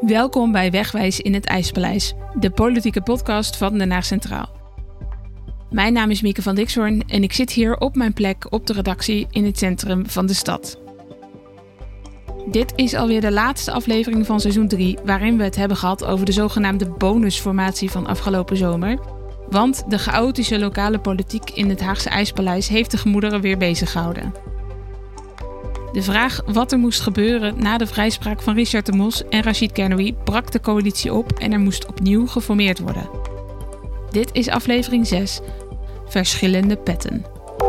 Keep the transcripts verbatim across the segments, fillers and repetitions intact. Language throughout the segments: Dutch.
Welkom bij Wegwijs in het IJspaleis, de politieke podcast van Den Haag Centraal. Mijn naam is Mieke van Dixhoorn en ik zit hier op mijn plek op de redactie in het centrum van de stad. Dit is alweer de laatste aflevering van seizoen drie, waarin we het hebben gehad over de zogenaamde bonusformatie van afgelopen zomer. Want de chaotische lokale politiek in het Haagse IJspaleis heeft de gemoederen weer bezig gehouden. De vraag wat er moest gebeuren na de vrijspraak van Richard de Mos en Rachid Kernoui brak de coalitie op en er moest opnieuw geformeerd worden. Dit is aflevering zes, Verschillende petten.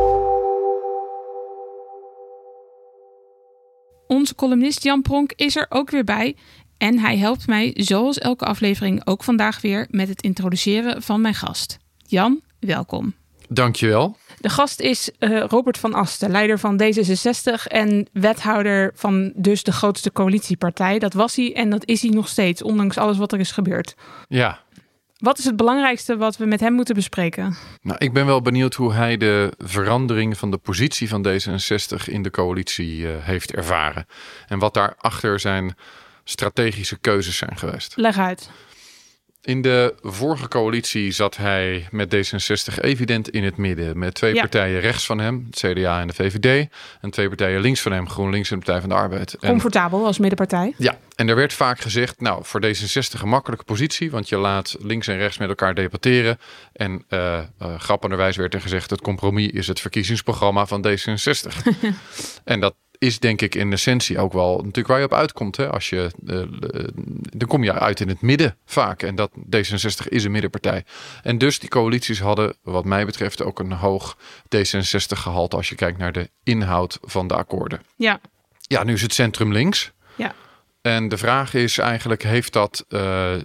Onze columnist Jan Pronk is er ook weer bij en hij helpt mij zoals elke aflevering ook vandaag weer met het introduceren van mijn gast. Jan, welkom. Dankjewel. De gast is uh, Robert van Asten, leider van D zesenzestig en wethouder van dus de grootste coalitiepartij. Dat was hij en dat is hij nog steeds, ondanks alles wat er is gebeurd. Ja. Wat is het belangrijkste wat we met hem moeten bespreken? Nou, ik ben wel benieuwd hoe hij de verandering van de positie van D zesenzestig in de coalitie uh, heeft ervaren. En wat daarachter zijn strategische keuzes zijn geweest. Leg uit. In de vorige coalitie zat hij met D zesenzestig evident in het midden. Met twee ja. partijen rechts van hem, het C D A en de V V D. En twee partijen links van hem, GroenLinks en de Partij van de Arbeid. Comfortabel en, als middenpartij. Ja, en er werd vaak gezegd, nou voor D zesenzestig een makkelijke positie. Want je laat links en rechts met elkaar debatteren. En uh, uh, grappenderwijs werd er gezegd, het compromis is het verkiezingsprogramma van D zesenzestig. En dat is denk ik in essentie ook wel natuurlijk waar je op uitkomt. Hè? Als je, uh, uh, dan kom je uit in het midden vaak. En dat D zesenzestig is een middenpartij. En dus die coalities hadden wat mij betreft ook een hoog D zesenzestig gehalte als je kijkt naar de inhoud van de akkoorden. Ja. Ja, nu is het centrum links. Ja. En de vraag is eigenlijk, heeft dat uh, uh,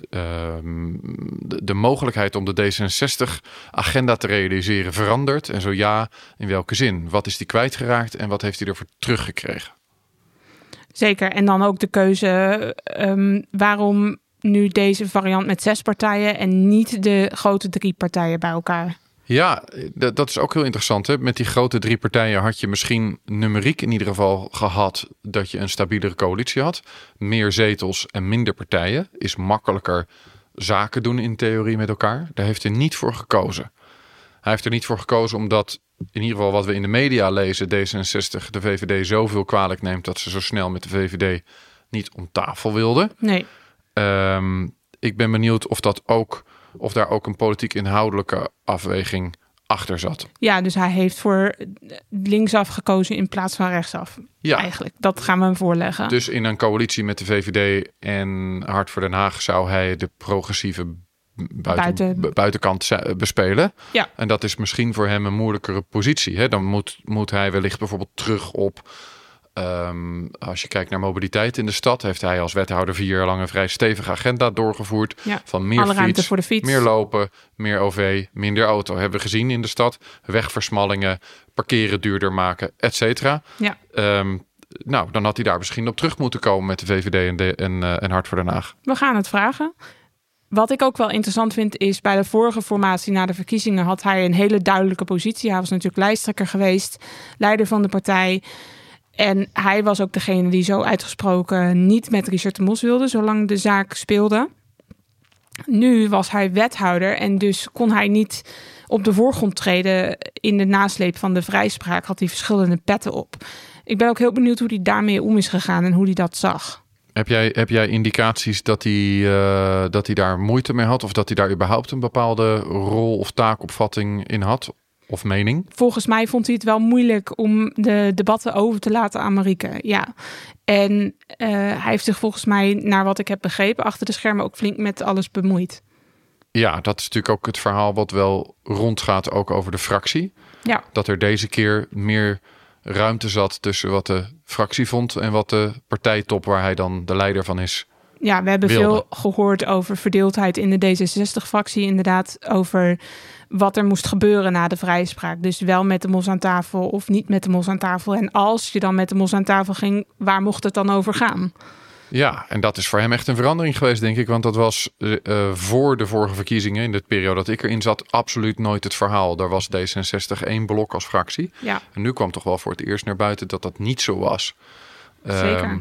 de, de mogelijkheid om de D zesenzestig-agenda te realiseren veranderd? En zo ja, in welke zin? Wat is die kwijtgeraakt en wat heeft hij ervoor teruggekregen? Zeker. En dan ook de keuze um, waarom nu deze variant met zes partijen en niet de grote drie partijen bij elkaar? Ja, dat is ook heel interessant. Hè? Met die grote drie partijen had je misschien numeriek in ieder geval gehad dat je een stabielere coalitie had. Meer zetels en minder partijen is makkelijker zaken doen in theorie met elkaar. Daar heeft hij niet voor gekozen. Hij heeft er niet voor gekozen omdat in ieder geval wat we in de media lezen, D zesenzestig de V V D zoveel kwalijk neemt dat ze zo snel met de V V D niet om tafel wilden. Nee. Um, ik ben benieuwd of dat ook... Of daar ook een politiek inhoudelijke afweging achter zat. Ja, dus hij heeft voor linksaf gekozen in plaats van rechtsaf. Ja. Eigenlijk, dat gaan we hem voorleggen. Dus in een coalitie met de V V D en Hart voor Den Haag zou hij de progressieve buiten, Buiten. buitenkant bespelen. Ja. En dat is misschien voor hem een moeilijkere positie. Hè? Dan moet, moet hij wellicht bijvoorbeeld terug op... Um, als je kijkt naar mobiliteit in de stad, heeft hij als wethouder vier jaar lang een vrij stevige agenda doorgevoerd. Ja, van meer fiets, voor de fiets, meer lopen, meer O V, minder auto. Hebben we gezien in de stad. Wegversmallingen, parkeren duurder maken, et cetera. Ja. Um, nou, dan had hij daar misschien op terug moeten komen met de V V D en, de, en, uh, en Hart voor Den Haag. We gaan het vragen. Wat ik ook wel interessant vind is, bij de vorige formatie na de verkiezingen had hij een hele duidelijke positie. Hij was natuurlijk lijsttrekker geweest, leider van de partij. En hij was ook degene die zo uitgesproken niet met Richard de Mos wilde, zolang de zaak speelde. Nu was hij wethouder en dus kon hij niet op de voorgrond treden. In de nasleep van de vrijspraak had hij verschillende petten op. Ik ben ook heel benieuwd hoe hij daarmee om is gegaan en hoe hij dat zag. Heb jij, heb jij indicaties dat hij, uh, dat hij daar moeite mee had? Of dat hij daar überhaupt een bepaalde rol of taakopvatting in had? Of mening? Volgens mij vond hij het wel moeilijk om de debatten over te laten aan Marieke. Ja. En uh, hij heeft zich volgens mij, naar wat ik heb begrepen, achter de schermen ook flink met alles bemoeid. Ja, dat is natuurlijk ook het verhaal wat wel rondgaat ook over de fractie. Ja. Dat er deze keer meer ruimte zat tussen wat de fractie vond en wat de partijtop waar hij dan de leider van is. Ja, we hebben wilde. veel gehoord over verdeeldheid in de D zesenzestig-fractie. Inderdaad, over wat er moest gebeuren na de vrijspraak. Dus wel met de Mos aan tafel of niet met de Mos aan tafel. En als je dan met de Mos aan tafel ging, waar mocht het dan over gaan? Ja, en dat is voor hem echt een verandering geweest, denk ik. Want dat was uh, voor de vorige verkiezingen, in de periode dat ik erin zat, absoluut nooit het verhaal. Daar was D zesenzestig één blok als fractie. Ja. En nu kwam toch wel voor het eerst naar buiten dat dat niet zo was. Zeker. Um,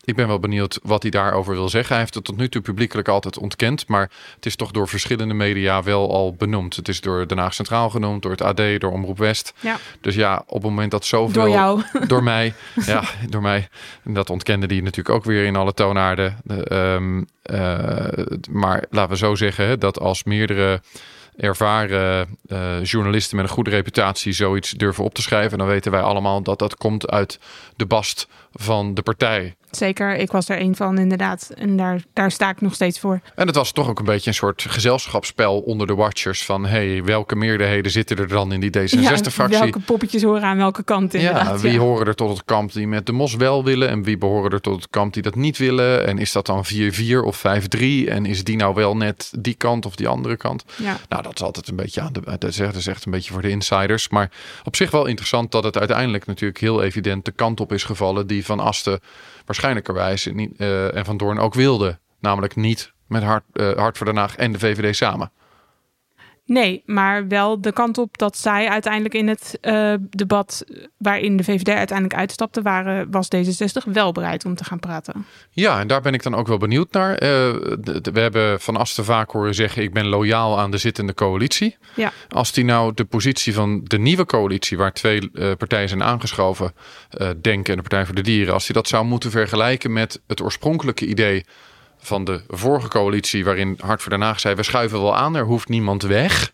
Ik ben wel benieuwd wat hij daarover wil zeggen. Hij heeft het tot nu toe publiekelijk altijd ontkend. Maar het is toch door verschillende media wel al benoemd. Het is door Den Haag Centraal genoemd, door het A D, door Omroep West. Ja. Dus ja, op het moment dat zoveel... Door jou. Door mij. Ja, door mij. En dat ontkende die natuurlijk ook weer in alle toonaarden. Uh, um, uh, maar laten we zo zeggen dat als meerdere ervaren uh, journalisten met een goede reputatie zoiets durven op te schrijven, dan weten wij allemaal dat dat komt uit de bast van de partij. Zeker, ik was er één van inderdaad. En daar, daar sta ik nog steeds voor. En het was toch ook een beetje een soort gezelschapsspel onder de watchers van hey, welke meerderheden zitten er dan in die D zesenzestig-fractie? Ja, welke poppetjes horen aan welke kant inderdaad. Ja, wie ja. horen er tot het kamp die met de mos wel willen en wie behoren er tot het kamp die dat niet willen? En is dat dan vier vier of vijf drie? En is die nou wel net die kant of die andere kant? Ja. Nou, dat is altijd een beetje aan de... Dat is, echt, dat is echt een beetje voor de insiders. Maar op zich wel interessant dat het uiteindelijk natuurlijk heel evident de kant op is gevallen die Van Asten waarschijnlijkerwijs niet, uh, en Van Doorn ook wilde. Namelijk niet met Hart, uh, Hart voor Den Haag en de V V D samen. Nee, maar wel de kant op dat zij uiteindelijk in het uh, debat waarin de V V D uiteindelijk uitstapte, waren, was D zesenzestig wel bereid om te gaan praten. Ja, en daar ben ik dan ook wel benieuwd naar. Uh, de, de, we hebben Van Asten vaak horen zeggen, ik ben loyaal aan de zittende coalitie. Ja. Als die nou de positie van de nieuwe coalitie, waar twee uh, partijen zijn aangeschoven, uh, Denk en de Partij voor de Dieren, als die dat zou moeten vergelijken met het oorspronkelijke idee van de vorige coalitie, waarin Hart voor Den Haag zei, we schuiven wel aan, er hoeft niemand weg.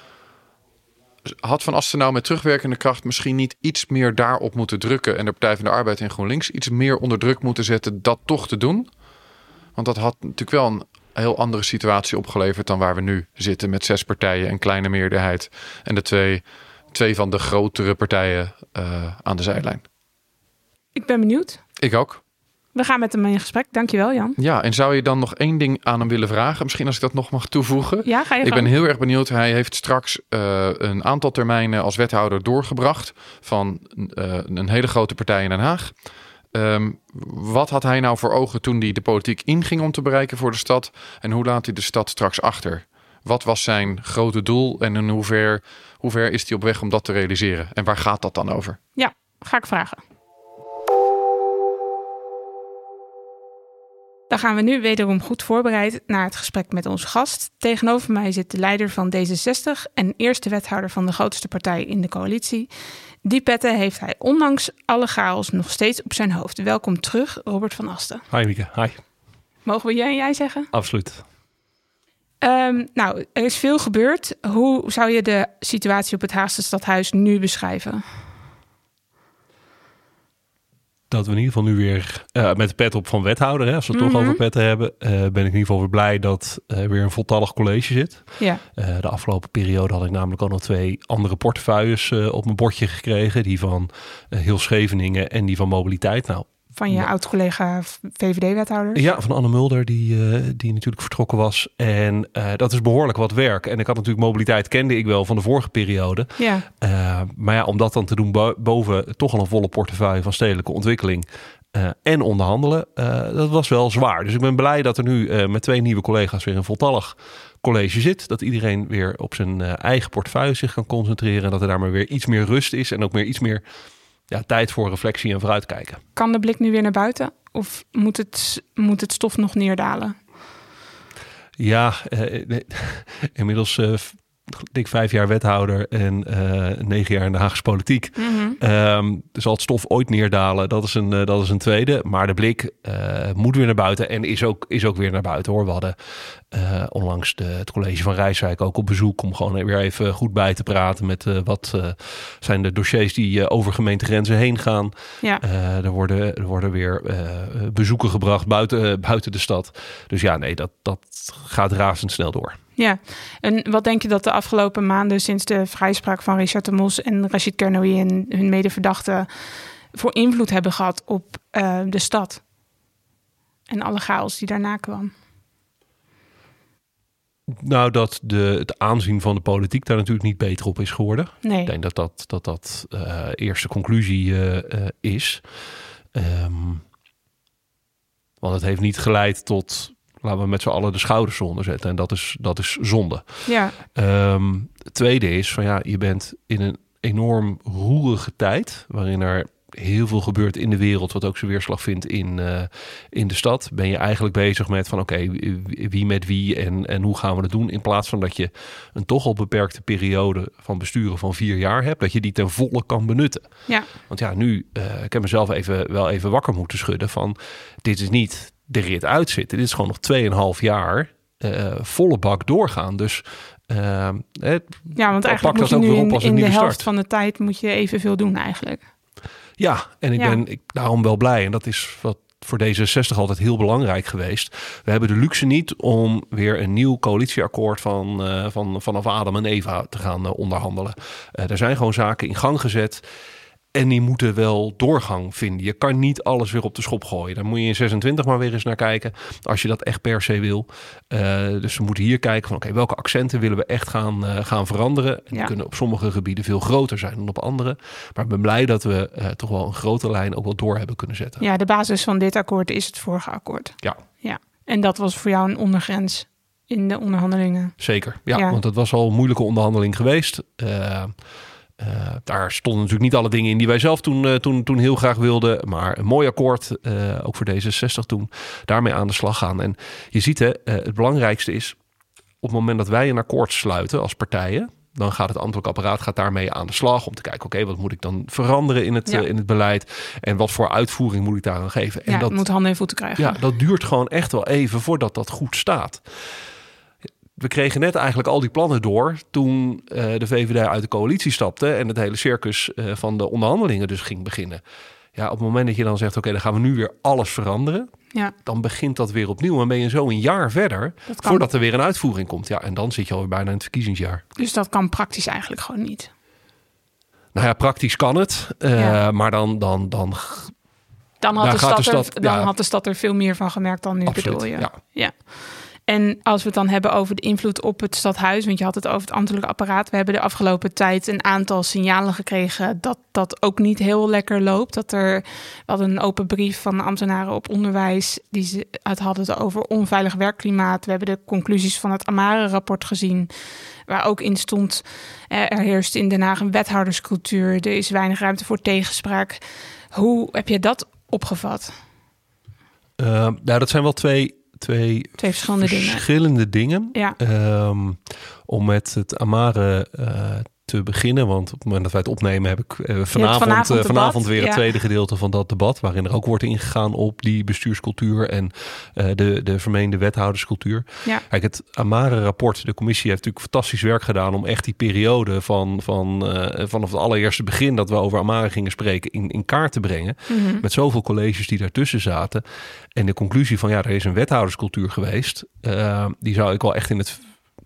Had Van Asten nou met terugwerkende kracht misschien niet iets meer daarop moeten drukken en de Partij van de Arbeid en GroenLinks iets meer onder druk moeten zetten dat toch te doen? Want dat had natuurlijk wel een heel andere situatie opgeleverd dan waar we nu zitten met zes partijen, een kleine meerderheid en de twee, twee van de grotere partijen uh, aan de zijlijn. Ik ben benieuwd. Ik ook. We gaan met hem in gesprek. Dankjewel, Jan. Ja, en zou je dan nog één ding aan hem willen vragen? Misschien als ik dat nog mag toevoegen. Ja, ga je Ik gang. ben heel erg benieuwd. Hij heeft straks uh, een aantal termijnen als wethouder doorgebracht van uh, een hele grote partij in Den Haag. Um, wat had hij nou voor ogen toen hij de politiek inging om te bereiken voor de stad? En hoe laat hij de stad straks achter? Wat was zijn grote doel en in hoever, hoever is hij op weg om dat te realiseren? En waar gaat dat dan over? Ja, ga ik vragen. Dan gaan we nu wederom goed voorbereid naar het gesprek met onze gast. Tegenover mij zit de leider van D zesenzestig en eerste wethouder van de grootste partij in de coalitie. Die petten heeft hij ondanks alle chaos nog steeds op zijn hoofd. Welkom terug, Robert van Asten. Hi Mieke, hi. Mogen we jij en jij zeggen? Absoluut. Um, nou, er is veel gebeurd. Hoe zou je de situatie op het Haagse Stadhuis nu beschrijven? Dat we in ieder geval nu weer uh, met de pet op van wethouder, hè, als we het Mm-hmm. toch over petten hebben, uh, ben ik in ieder geval weer blij dat uh, weer een voltallig college zit. Ja. Uh, de afgelopen periode had ik namelijk al nog twee andere portefeuilles uh, op mijn bordje gekregen. Die van uh, Heel Scheveningen en die van mobiliteit. Nou, Van je ja. oud-collega V V D-wethouder? Ja, van Anne Mulder, die, uh, die natuurlijk vertrokken was. En uh, dat is behoorlijk wat werk. En ik had natuurlijk mobiliteit, kende ik wel van de vorige periode. Ja. Uh, maar ja, om dat dan te doen bo- boven toch al een volle portefeuille van stedelijke ontwikkeling uh, en onderhandelen, uh, dat was wel zwaar. Dus ik ben blij dat er nu uh, met twee nieuwe collega's weer een voltallig college zit. Dat iedereen weer op zijn uh, eigen portefeuille zich kan concentreren. En dat er daar maar weer iets meer rust is en ook meer iets meer ja, tijd voor reflectie en vooruitkijken. Kan de blik nu weer naar buiten? Of moet het, moet het stof nog neerdalen? Ja, uh, nee, inmiddels uh, dik vijf jaar wethouder en uh, negen jaar in de Haagse politiek. Mm-hmm. Um, zal het stof ooit neerdalen? Dat is een, uh, dat is een tweede. Maar de blik uh, moet weer naar buiten en is ook, is ook weer naar buiten hoor. We hadden uh, onlangs de, het college van Rijswijk ook op bezoek om gewoon weer even goed bij te praten met uh, wat uh, zijn de dossiers die uh, over gemeentegrenzen heen gaan. Ja. Uh, er, worden, er worden weer uh, bezoeken gebracht buiten, uh, buiten de stad. Dus ja, nee, dat, dat gaat razendsnel door. Ja, en wat denk je dat de afgelopen maanden sinds de vrijspraak van Richard de Mos en Rachid Kernoui en hun medeverdachten voor invloed hebben gehad op uh, de stad en alle chaos die daarna kwam? Nou, dat de, het aanzien van de politiek daar natuurlijk niet beter op is geworden. Nee. Ik denk dat dat, dat, dat uh, eerste conclusie uh, uh, is. Um, want het heeft niet geleid tot, laten we met z'n allen de schouders eronder zetten. En dat is, dat is zonde. Ja. Um, het tweede is van ja, je bent in een enorm roerige tijd waarin er heel veel gebeurt in de wereld wat ook zijn weerslag vindt in, uh, in de stad. Ben je eigenlijk bezig met van oké, okay, wie met wie en, en hoe gaan we het doen? In plaats van dat je een toch al beperkte periode van besturen van vier jaar hebt, dat je die ten volle kan benutten. Ja. Want ja, nu, uh, ik heb mezelf even, wel even wakker moeten schudden van dit is niet de rit uitzitten. Dit is gewoon nog tweeënhalf jaar uh, volle bak doorgaan. Dus uh, het, ja, want eigenlijk moet je nu in, in de helft start. van de tijd moet je evenveel doen eigenlijk. Ja, en ik ja. ben ik, daarom wel blij. En dat is wat voor D zesenzestig altijd heel belangrijk geweest. We hebben de luxe niet om weer een nieuw coalitieakkoord van, uh, van vanaf Adam en Eva te gaan uh, onderhandelen. Uh, er zijn gewoon zaken in gang gezet. En die moeten wel doorgang vinden. Je kan niet alles weer op de schop gooien. Daar moet je in zesentwintig maar weer eens naar kijken. Als je dat echt per se wil. Uh, dus we moeten hier kijken van oké, okay, welke accenten willen we echt gaan, uh, gaan veranderen. En die ja. kunnen op sommige gebieden veel groter zijn dan op andere. Maar ik ben blij dat we uh, toch wel een grote lijn ook wel door hebben kunnen zetten. Ja, de basis van dit akkoord is het vorige akkoord. Ja. ja. En dat was voor jou een ondergrens in de onderhandelingen. Zeker, ja. ja. Want het was al een moeilijke onderhandeling geweest. Uh, Uh, daar stonden natuurlijk niet alle dingen in die wij zelf toen, uh, toen, toen heel graag wilden. Maar een mooi akkoord, uh, ook voor D zesenzestig toen, daarmee aan de slag gaan. En je ziet, hè, uh, het belangrijkste is, op het moment dat wij een akkoord sluiten als partijen, dan gaat het ambtelijk apparaat gaat daarmee aan de slag om te kijken, oké, okay, wat moet ik dan veranderen in het, ja. uh, in het beleid? En wat voor uitvoering moet ik daar aan geven? Ja, en dat het moet handen en voeten krijgen. Ja, dat duurt gewoon echt wel even voordat dat goed staat. We kregen net eigenlijk al die plannen door toen uh, de V V D uit de coalitie stapte en het hele circus uh, van de onderhandelingen dus ging beginnen. Ja, op het moment dat je dan zegt, oké, okay, dan gaan we nu weer alles veranderen. Ja. Dan begint dat weer opnieuw. En ben je zo een jaar verder voordat er weer een uitvoering komt. Ja, en dan zit je alweer bijna in het verkiezingsjaar. Dus dat kan praktisch eigenlijk gewoon niet? Nou ja, praktisch kan het. Uh, ja. Maar dan... dan, dan dan, had de, stad de stad er, dan ja. had de stad er veel meer van gemerkt dan nu, Absoluut, bedoel je? Ja. ja. En als we het dan hebben over de invloed op het stadhuis, want je had het over het ambtelijk apparaat. We hebben de afgelopen tijd een aantal signalen gekregen dat dat ook niet heel lekker loopt. Dat er, we hadden een open brief van ambtenaren op onderwijs die ze het hadden over onveilig werkklimaat. We hebben de conclusies van het Amare-rapport gezien, waar ook in stond, er heerst in Den Haag een wethouderscultuur. Er is weinig ruimte voor tegenspraak. Hoe heb je dat opgevat? Uh, nou, dat zijn wel twee... Twee, Twee verschillende, verschillende dingen. dingen. Ja. Um, om met het Amare uh, te beginnen. Want op het moment dat wij het opnemen heb ik uh, vanavond, vanavond, uh, vanavond weer het ja. tweede gedeelte van dat debat. Waarin er ook wordt ingegaan op die bestuurscultuur en uh, de, de vermeende wethouderscultuur. Ja. Kijk, het Amare-rapport, de commissie heeft natuurlijk fantastisch werk gedaan om echt die periode van, van uh, vanaf het allereerste begin dat we over Amare gingen spreken in, in kaart te brengen. Mm-hmm. Met zoveel colleges die daartussen zaten. En de conclusie van ja, er is een wethouderscultuur geweest. Uh, die zou ik wel echt in het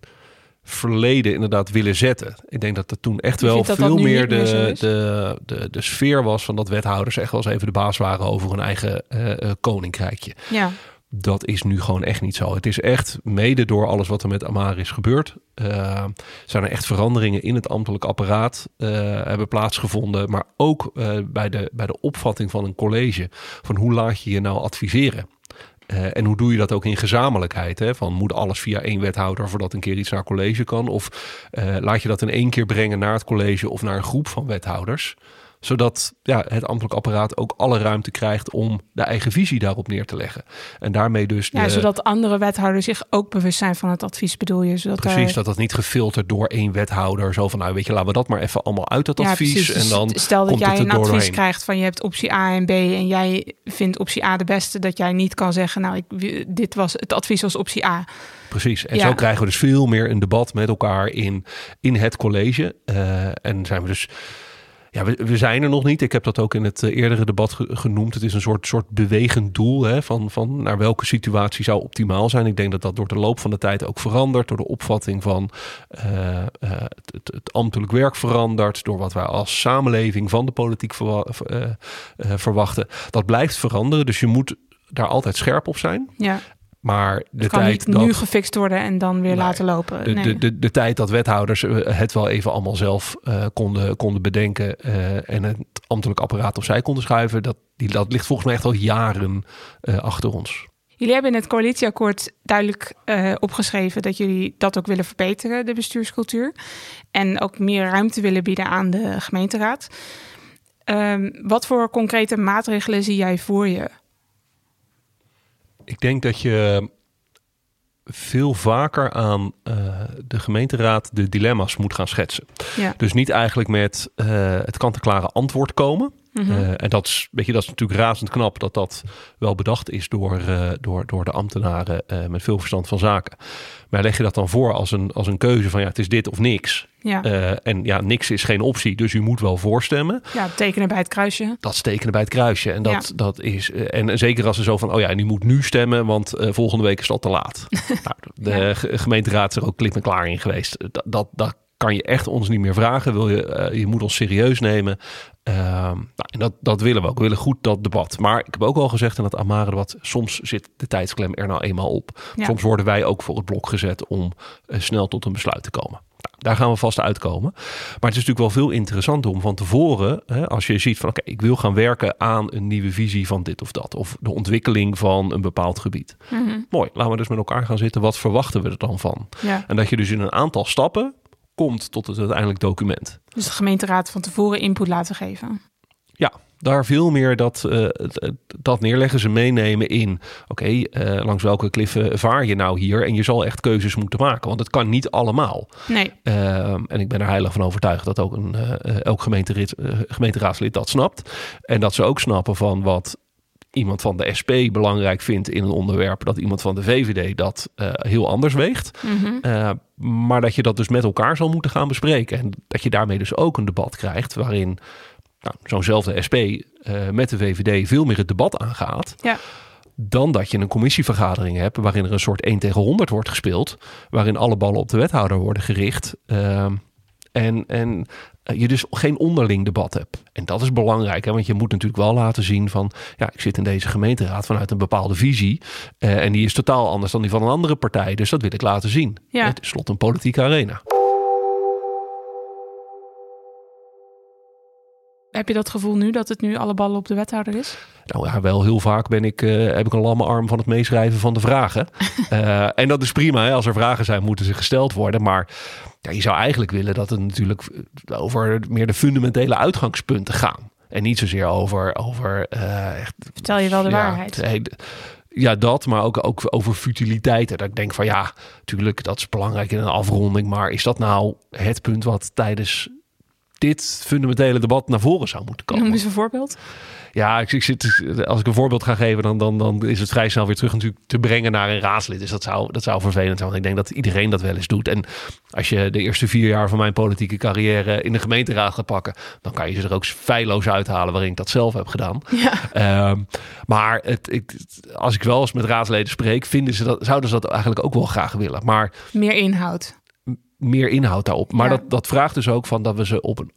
verleden inderdaad willen zetten. Ik denk dat er toen echt wel veel dat meer de, de, de, de sfeer was van dat wethouders echt wel eens even de baas waren over hun eigen uh, uh, koninkrijkje. Ja. Dat is nu gewoon echt niet zo. Het is echt mede door alles wat er met Amare is gebeurd. Uh, zijn er echt veranderingen in het ambtelijk apparaat uh, hebben plaatsgevonden. Maar ook uh, bij, de, bij de opvatting van een college. Van hoe laat je je nou adviseren? Uh, en hoe doe je dat ook in gezamenlijkheid? Hè? Van moet alles via één wethouder voordat een keer iets naar college kan? Of uh, laat je dat in één keer brengen naar het college of naar een groep van wethouders? Zodat ja, het ambtelijk apparaat ook alle ruimte krijgt om de eigen visie daarop neer te leggen. En daarmee dus... Ja, de, zodat andere wethouders zich ook bewust zijn van het advies, bedoel je? Zodat precies, er... dat dat niet gefilterd door één wethouder. Zo van, nou weet je, laten we dat maar even allemaal uit dat ja, advies. Precies. En dan stel dat komt jij het een advies doorheen. krijgt van je hebt optie A en B en jij vindt optie A de beste. Dat jij niet kan zeggen, nou, ik, dit was het advies was optie A. Precies. En ja. zo krijgen we dus veel meer een debat met elkaar in, in het college. Uh, en zijn we dus... Ja, we, we zijn er nog niet. Ik heb dat ook in het uh, eerdere debat ge- genoemd. Het is een soort, soort bewegend doel hè, van, van naar welke situatie zou optimaal zijn. Ik denk dat dat door de loop van de tijd ook verandert. Door de opvatting van uh, uh, het, het, het ambtelijk werk verandert. Door wat wij als samenleving van de politiek verwa- uh, uh, verwachten. Dat blijft veranderen. Dus je moet daar altijd scherp op zijn. Ja. Maar de het kan tijd niet dat, nu gefixt worden en dan weer nee, laten lopen. De, nee. de, de, de tijd dat wethouders het wel even allemaal zelf uh, konden, konden bedenken uh, en het ambtelijk apparaat opzij konden schuiven, dat, die, dat ligt volgens mij echt al jaren uh, achter ons. Jullie hebben in het coalitieakkoord duidelijk uh, opgeschreven dat jullie dat ook willen verbeteren, de bestuurscultuur. En ook meer ruimte willen bieden aan de gemeenteraad. Um, wat voor concrete maatregelen zie jij voor je? Ik denk dat je veel vaker aan uh, de gemeenteraad de dilemma's moet gaan schetsen. Ja. Dus niet eigenlijk met uh, het kant-en-klare antwoord komen. Mm-hmm. Uh, en dat is, weet je, dat is natuurlijk razend knap dat dat wel bedacht is door, uh, door, door de ambtenaren uh, met veel verstand van zaken. Maar leg je dat dan voor als een, als een keuze van ja, het is dit of niks. Ja. Uh, en ja, niks is geen optie, dus u moet wel voorstemmen. Ja, tekenen bij het kruisje. Dat is tekenen bij het kruisje. En dat, ja. dat is. Uh, en zeker als ze zo van, oh ja, en u moet nu stemmen, want uh, volgende week is dat te laat. nou, de ja. gemeenteraad is er ook klip en klaar in geweest. Dat, dat, dat kan je echt ons niet meer vragen. Wil je, uh, je moet ons serieus nemen. Uh, nou, en dat, dat willen we ook. We willen goed dat debat. Maar ik heb ook al gezegd in het Amare-debat, soms zit de tijdsklem er nou eenmaal op. Ja. Soms worden wij ook voor het blok gezet om uh, snel tot een besluit te komen. Nou, daar gaan we vast uitkomen. Maar het is natuurlijk wel veel interessanter om van tevoren, hè, als je ziet van oké, okay, ik wil gaan werken aan een nieuwe visie van dit of dat. Of de ontwikkeling van een bepaald gebied. Mm-hmm. Mooi, laten we dus met elkaar gaan zitten. Wat verwachten we er dan van? Ja. En dat je dus in een aantal stappen komt tot het uiteindelijk document. Dus de gemeenteraad van tevoren input laten geven. Ja, daar veel meer dat, uh, dat neerleggen, ze meenemen in oké, okay, uh, langs welke kliffen vaar je nou hier? En je zal echt keuzes moeten maken, want het kan niet allemaal. Nee. Uh, en ik ben er heilig van overtuigd dat ook een, uh, elk gemeenterit, uh, gemeenteraadslid dat snapt. En dat ze ook snappen van wat iemand van de S P belangrijk vindt in een onderwerp, dat iemand van de V V D dat uh, heel anders weegt. Mm-hmm. Uh, maar dat je dat dus met elkaar zal moeten gaan bespreken. En dat je daarmee dus ook een debat krijgt waarin nou, zo'nzelfde S P uh, met de V V D veel meer het debat aangaat. Ja. Dan dat je een commissievergadering hebt waarin er een soort één tegen honderd wordt gespeeld. Waarin alle ballen op de wethouder worden gericht. Uh, en, en je dus geen onderling debat hebt. En dat is belangrijk, hè? Want je moet natuurlijk wel laten zien van, ja, ik zit in deze gemeenteraad vanuit een bepaalde visie. Uh, en die is totaal anders dan die van een andere partij. Dus dat wil ik laten zien. Ja. Het is slot een politieke arena. Heb je dat gevoel nu dat het nu alle ballen op de wethouder is? Nou ja, wel heel vaak ben ik, uh, heb ik een lamme arm van het meeschrijven van de vragen. uh, en dat is prima. Hè? Als er vragen zijn, moeten ze gesteld worden. Maar ja, je zou eigenlijk willen dat het natuurlijk over meer de fundamentele uitgangspunten gaan. En niet zozeer over... over uh, echt, Vertel je wel de ja, waarheid. Hey, ja, dat, maar ook, ook over futiliteiten. Dat ik denk van ja, natuurlijk, dat is belangrijk in een afronding. Maar is dat nou het punt wat tijdens dit fundamentele debat naar voren zou moeten komen? Noem eens een voorbeeld. Ja, ik, ik zit, als ik een voorbeeld ga geven, dan, dan, dan is het vrij snel weer terug natuurlijk te brengen naar een raadslid. Dus dat zou, dat zou vervelend zijn. Want ik denk dat iedereen dat wel eens doet. En als je de eerste vier jaar van mijn politieke carrière in de gemeenteraad gaat pakken, dan kan je ze er ook feilloos uithalen waarin ik dat zelf heb gedaan. Ja. Um, maar het, ik, als ik wel eens met raadsleden spreek, vinden ze dat, zouden ze dat eigenlijk ook wel graag willen. Maar meer inhoud. M- meer inhoud daarop. Maar ja. dat, dat vraagt dus ook van dat we ze op een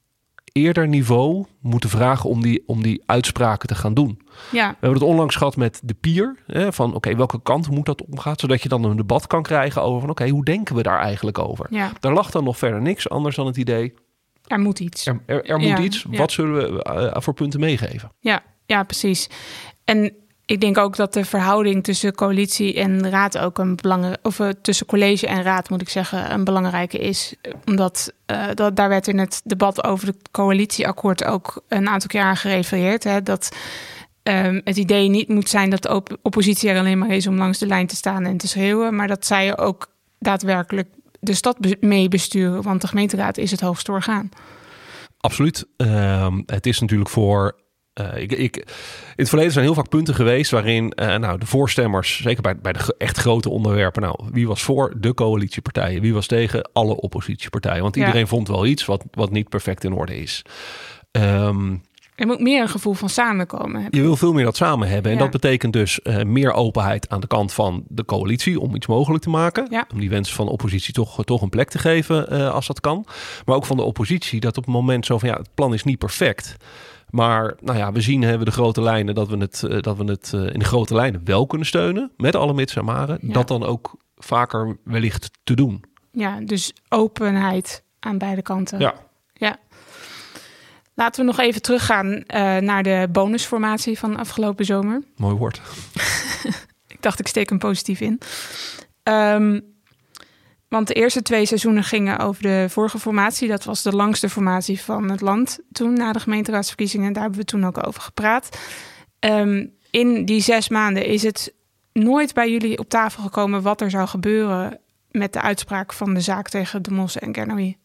eerder niveau moeten vragen om die, om die uitspraken te gaan doen. Ja. We hebben het onlangs gehad met de peer. Hè, van oké, okay, welke kant moet dat omgaan? Zodat je dan een debat kan krijgen over van oké, okay, hoe denken we daar eigenlijk over? Ja. Daar lag dan nog verder niks anders dan het idee. Er moet iets. Er, er, er moet ja. iets. Ja. Wat zullen we uh, voor punten meegeven? Ja, ja, precies. En ik denk ook dat de verhouding tussen coalitie en raad ook een belangrijke, of uh, tussen college en raad moet ik zeggen, een belangrijke is. Omdat uh, dat, daar werd in het debat over het coalitieakkoord ook een aantal keer aan gerefereerd. Hè, dat um, het idee niet moet zijn dat de op- oppositie er alleen maar is om langs de lijn te staan en te schreeuwen. Maar dat zij ook daadwerkelijk de stad be- mee besturen. Want de gemeenteraad is het hoogste orgaan. Absoluut. Uh, het is natuurlijk voor Uh, ik, ik, in het verleden zijn heel vaak punten geweest waarin uh, nou, de voorstemmers, zeker bij, bij de echt grote onderwerpen, nou, wie was voor de coalitiepartijen, wie was tegen alle oppositiepartijen. Want iedereen ja. vond wel iets wat, wat niet perfect in orde is. Um, Er moet meer een gevoel van samenkomen hebben. Je wil veel meer dat samen hebben. En ja. dat betekent dus uh, meer openheid aan de kant van de coalitie om iets mogelijk te maken. Ja. Om die wensen van de oppositie toch, toch een plek te geven uh, als dat kan. Maar ook van de oppositie dat op het moment zo van ja, het plan is niet perfect. Maar nou ja, we zien hebben de grote lijnen dat we het, uh, dat we het uh, in de grote lijnen wel kunnen steunen. Met alle mits en maren. Ja. Dat dan ook vaker wellicht te doen. Ja, dus openheid aan beide kanten. Ja. Ja. Laten we nog even teruggaan uh, naar de bonusformatie van afgelopen zomer. Mooi woord. Ik dacht, ik steek hem positief in. Um, Want de eerste twee seizoenen gingen over de vorige formatie. Dat was de langste formatie van het land toen, na de gemeenteraadsverkiezingen. Daar hebben we toen ook over gepraat. Um, in die zes maanden is het nooit bij jullie op tafel gekomen wat er zou gebeuren met de uitspraak van de zaak tegen De Mos en Gernoui?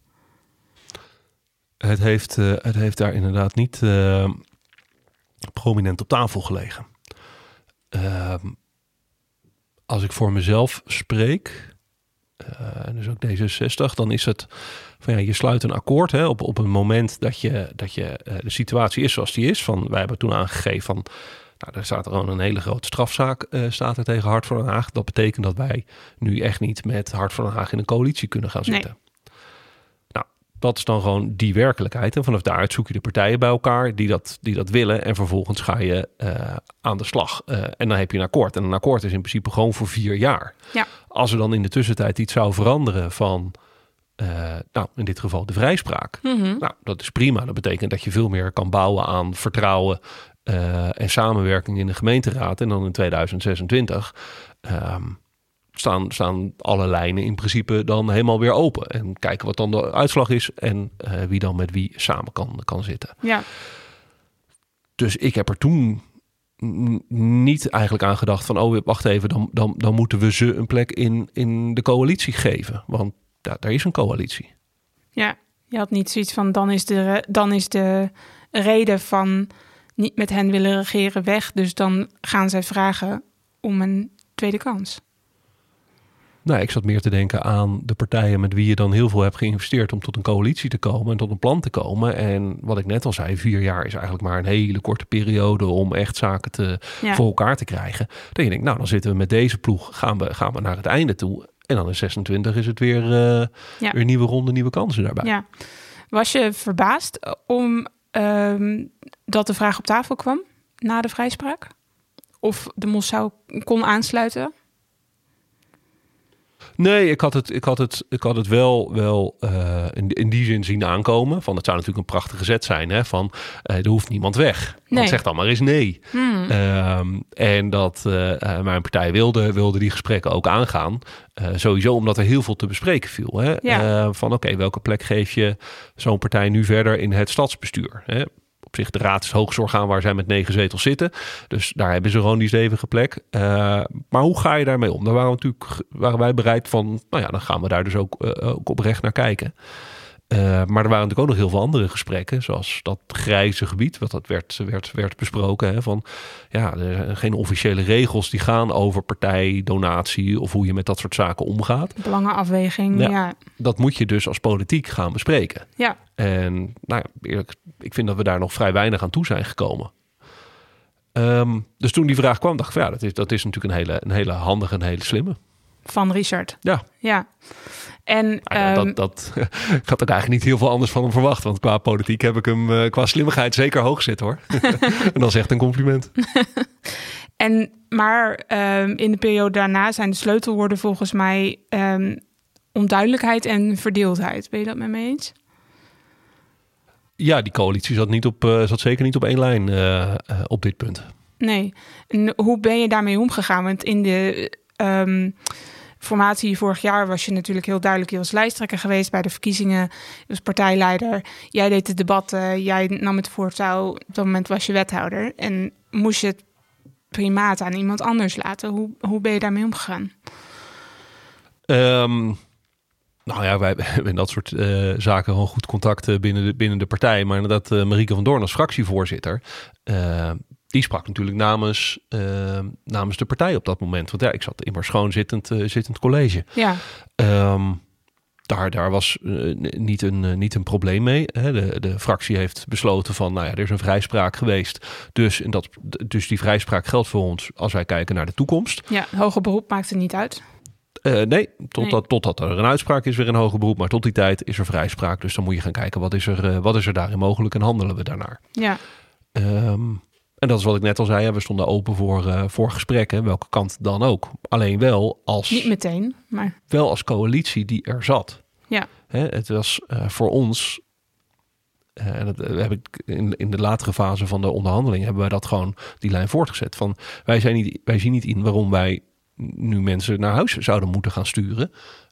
Het heeft, uh, het heeft daar inderdaad niet uh, prominent op tafel gelegen. Uh, als ik voor mezelf spreek, uh, en dus ook D zesenzestig, dan is het van ja, je sluit een akkoord hè, op, op een moment dat je, dat je uh, de situatie is zoals die is. Van, wij hebben toen aangegeven van, nou, er staat er gewoon een hele grote strafzaak uh, staat er tegen Hart van Den Haag. Dat betekent dat wij nu echt niet met Hart van Den Haag in een coalitie kunnen gaan zitten. Nee. Nou, dat is dan gewoon die werkelijkheid. En vanaf daaruit zoek je de partijen bij elkaar die dat, die dat willen. En vervolgens ga je uh, aan de slag. Uh, en dan heb je een akkoord. En een akkoord is in principe gewoon voor vier jaar. Ja. Als er dan in de tussentijd iets zou veranderen van, uh, nou, in dit geval de vrijspraak. Mm-hmm. Nou, dat is prima. Dat betekent dat je veel meer kan bouwen aan vertrouwen uh, en samenwerking in de gemeenteraad. En dan in tweeduizend zesentwintig um, staan, staan alle lijnen in principe dan helemaal weer open. En kijken wat dan de uitslag is en uh, wie dan met wie samen kan, kan zitten. Ja. Dus ik heb er toen n- niet eigenlijk aan gedacht van, oh, wacht even, dan, dan, dan moeten we ze een plek in, in de coalitie geven. Want ja, daar is een coalitie. Ja, je had niet zoiets van, dan is de, dan is de reden van niet met hen willen regeren weg. Dus dan gaan zij vragen om een tweede kans. Nou, ik zat meer te denken aan de partijen met wie je dan heel veel hebt geïnvesteerd om tot een coalitie te komen en tot een plan te komen. En wat ik net al zei, vier jaar is eigenlijk maar een hele korte periode om echt zaken te, ja. voor elkaar te krijgen. Dat je denkt, nou, dan zitten we met deze ploeg, gaan we, gaan we naar het einde toe. En dan in zesentwintig is het weer, uh, ja. weer nieuwe ronde, nieuwe kansen daarbij. Ja. Was je verbaasd om um, dat de vraag op tafel kwam na de vrijspraak? Of De Mos zou kon aansluiten? Nee, ik had het, ik had het, ik had het wel, wel uh, in, in die zin zien aankomen. Van, het zou natuurlijk een prachtige zet zijn. Hè, van, uh, er hoeft niemand weg. Nee. Want zeg dan maar eens nee. Hmm. Um, en dat uh, uh, mijn partij wilde, wilde die gesprekken ook aangaan. Uh, sowieso omdat er heel veel te bespreken viel. Hè? Ja. Uh, van oké, okay, welke plek geef je zo'n partij nu verder in het stadsbestuur? Hè? Op zich, de raad is het hoogste orgaan waar zij met negen zetels zitten. Dus daar hebben ze gewoon die stevige plek. Uh, maar hoe ga je daarmee om? Daar waren, we natuurlijk, waren wij bereid van, nou ja, dan gaan we daar dus ook, uh, ook oprecht naar kijken. Uh, maar er waren natuurlijk ook nog heel veel andere gesprekken, zoals dat grijze gebied, wat dat werd, werd, werd besproken. Hè, van ja, er zijn geen officiële regels die gaan over partijdonatie of hoe je met dat soort zaken omgaat. Belangenafweging, ja. ja. Dat moet je dus als politiek gaan bespreken. Ja. En nou ja, eerlijk, ik vind dat we daar nog vrij weinig aan toe zijn gekomen. Um, dus toen die vraag kwam, dacht ik van ja, dat is, dat is natuurlijk een hele, een hele handige en hele slimme. Van Richard. Ja. Ja. En, ja, um, dat, dat, ik had er eigenlijk niet heel veel anders van hem verwacht. Want qua politiek heb ik hem uh, qua slimmigheid zeker hoog zitten hoor. En dat is echt een compliment. en, maar um, in de periode daarna zijn de sleutelwoorden volgens mij um, onduidelijkheid en verdeeldheid. Ben je dat met me eens? Ja, die coalitie zat, niet op, uh, zat zeker niet op één lijn uh, uh, op dit punt. Nee. En hoe ben je daarmee omgegaan? Want in de um, formatie vorig jaar was je natuurlijk heel duidelijk. Je was lijsttrekker geweest bij de verkiezingen. Je was partijleider. Jij deed de debatten. Jij nam het voortouw. Op dat moment was je wethouder. En moest je het primaat aan iemand anders laten. Hoe, hoe ben je daarmee omgegaan? Um... Nou ja, wij hebben in dat soort uh, zaken gewoon goed contact uh, binnen, de, binnen de partij. Maar inderdaad, uh, Marieke van Doorn als fractievoorzitter, uh, die sprak natuurlijk namens, uh, namens de partij op dat moment. Want ja, ik zat immers gewoon zittend, uh, zittend college. Ja. Um, daar, daar was uh, niet, een, uh, niet een probleem mee. Hè. De, de fractie heeft besloten van, nou ja, er is een vrijspraak geweest. Dus, en dat, dus die vrijspraak geldt voor ons als wij kijken naar de toekomst. Ja, hoger beroep maakt het niet uit. Uh, nee, totdat, nee. totdat er een uitspraak is weer een hoger beroep. Maar tot die tijd is er vrijspraak. Dus dan moet je gaan kijken wat is er, uh, wat is er daarin mogelijk en handelen we daarnaar. Ja. Um, en dat is wat ik net al zei. Ja, we stonden open voor, uh, voor gesprekken. Welke kant dan ook. Alleen wel als... Niet meteen, maar... Wel als coalitie die er zat. Ja. Hè, het was uh, voor ons... Uh, en dat uh, heb ik in, in de latere fase van de onderhandeling... hebben wij dat gewoon die lijn voortgezet. Van, wij, zijn niet, wij zien niet in waarom wij... nu mensen naar huis zouden moeten gaan sturen.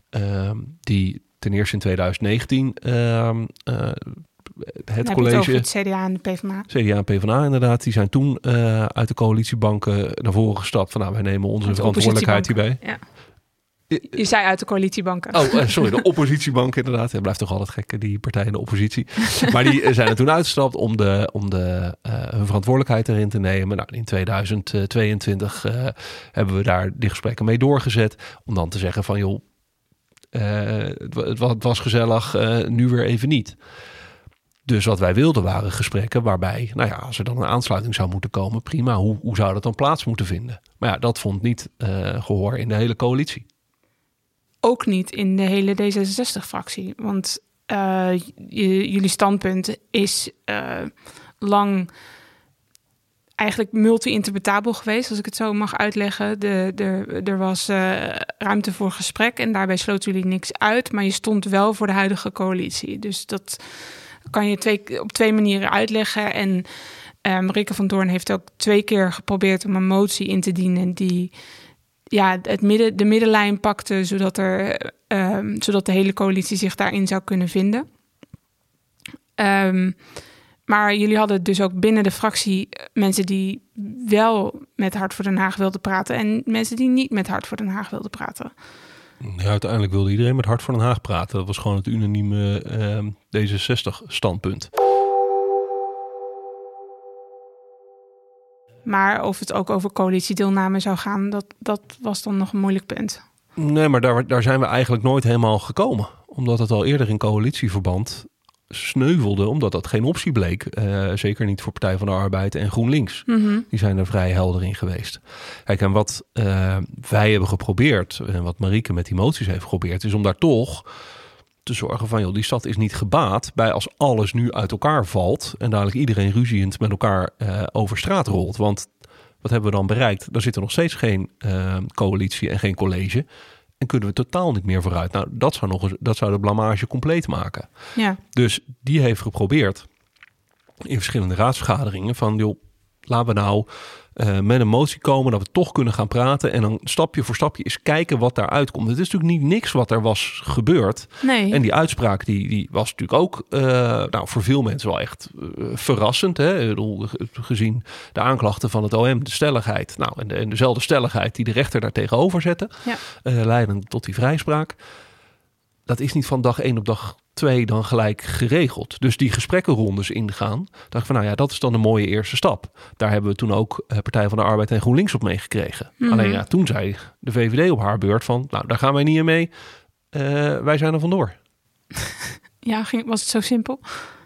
Uh, die ten eerste in twintig negentien uh, uh, het Dan college... Het over het C D A en de PvdA. C D A en PvdA inderdaad. Die zijn toen uh, uit de coalitiebanken naar voren gestapt. Van nou, wij nemen onze verantwoordelijkheid hierbij. Ja. Je zei uit de coalitiebanken. Oh, uh, sorry, de oppositiebank inderdaad. Het blijft toch altijd gek, die partij in de oppositie. Maar die zijn er toen uitgestapt om, de, om de, uh, hun verantwoordelijkheid erin te nemen. Nou, in tweeduizend tweeëntwintig uh, hebben we daar die gesprekken mee doorgezet. Om dan te zeggen van joh, uh, het, het was gezellig, uh, nu weer even niet. Dus wat wij wilden waren gesprekken waarbij, nou ja, als er dan een aansluiting zou moeten komen, prima. Hoe, hoe zou dat dan plaats moeten vinden? Maar ja, dat vond niet uh, gehoor in de hele coalitie. Ook niet in de hele D zesenzestig-fractie. Want uh, j- jullie standpunt is uh, lang eigenlijk multi-interpretabel geweest, als ik het zo mag uitleggen. De, de, er was uh, ruimte voor gesprek en daarbij sloten jullie niks uit. Maar je stond wel voor de huidige coalitie. Dus dat kan je twee, op twee manieren uitleggen. En uh, Marieke van Doorn heeft ook twee keer geprobeerd om een motie in te dienen die ja, het midden, de middenlijn pakte, zodat, er, um, zodat de hele coalitie zich daarin zou kunnen vinden. Um, maar jullie hadden dus ook binnen de fractie mensen die wel met Hart voor Den Haag wilden praten en mensen die niet met Hart voor Den Haag wilden praten. Ja, uiteindelijk wilde iedereen met Hart voor Den Haag praten. Dat was gewoon het unanieme uh, D zesenzestig-standpunt. Maar of het ook over coalitiedeelname zou gaan, dat, dat was dan nog een moeilijk punt. Nee, maar daar, daar zijn we eigenlijk nooit helemaal gekomen. Omdat het al eerder in coalitieverband sneuvelde, omdat dat geen optie bleek. Uh, zeker niet voor Partij van de Arbeid en GroenLinks. Mm-hmm. Die zijn er vrij helder in geweest. Kijk, en wat uh, wij hebben geprobeerd, en wat Marieke met die moties heeft geprobeerd, is om daar toch te zorgen van, joh, die stad is niet gebaat bij als alles nu uit elkaar valt en dadelijk iedereen ruziend met elkaar uh, over straat rolt. Want wat hebben we dan bereikt? Er zit er nog steeds geen uh, coalitie en geen college. En kunnen we totaal niet meer vooruit. Nou, dat zou, nog eens, dat zou de blamage compleet maken. Ja. Dus die heeft geprobeerd in verschillende raadsvergaderingen van, joh, laten we nou uh, met een motie komen dat we toch kunnen gaan praten en dan stapje voor stapje eens kijken wat daaruit komt. Het is natuurlijk niet niks wat er was gebeurd. Nee. En die uitspraak die, die was natuurlijk ook uh, nou, voor veel mensen wel echt uh, verrassend. Hè? Ik bedoel, gezien de aanklachten van het O M, de stelligheid. Nou, en, de, en dezelfde stelligheid die de rechter daar tegenover zette, Ja. uh, leidend tot die vrijspraak. Dat is niet van dag één op dag twee dan gelijk geregeld. Dus die gesprekkenrondes ingaan, dacht ik van, nou ja, dat is dan een mooie eerste stap. Daar hebben we toen ook Partij van de Arbeid en GroenLinks op meegekregen. Mm-hmm. Alleen ja, toen zei de V V D op haar beurt van, nou, daar gaan wij niet in mee. Uh, wij zijn er vandoor. Ja, ging, was het zo simpel?